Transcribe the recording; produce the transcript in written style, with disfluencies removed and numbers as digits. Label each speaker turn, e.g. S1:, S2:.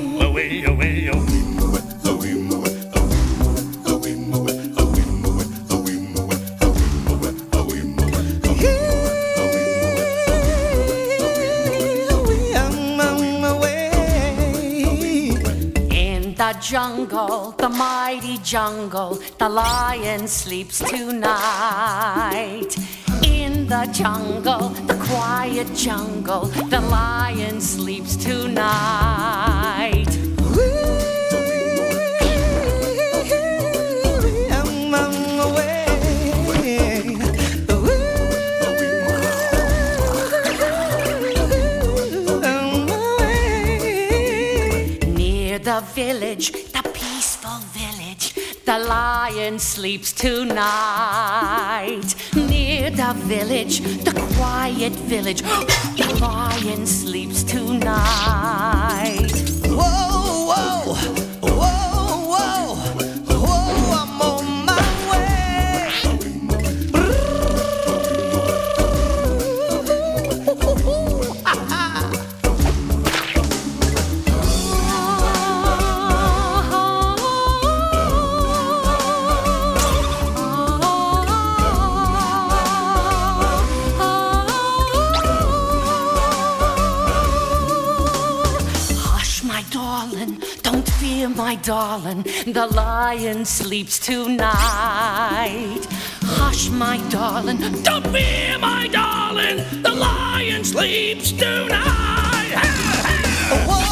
S1: away, away, away.
S2: The jungle, the mighty jungle, the lion sleeps tonight. In the jungle, the quiet jungle, the lion sleeps tonight. Near the village, the peaceful village, the lion sleeps tonight. Near the village, the quiet village, the lion sleeps tonight.
S3: Whoa, whoa, whoa, whoa, whoa, I'm on my way.
S2: My darling, don't fear, my darling, the lion sleeps tonight. Hush, my darling,
S1: Don't fear, my darling, the lion sleeps tonight.
S3: Whoa.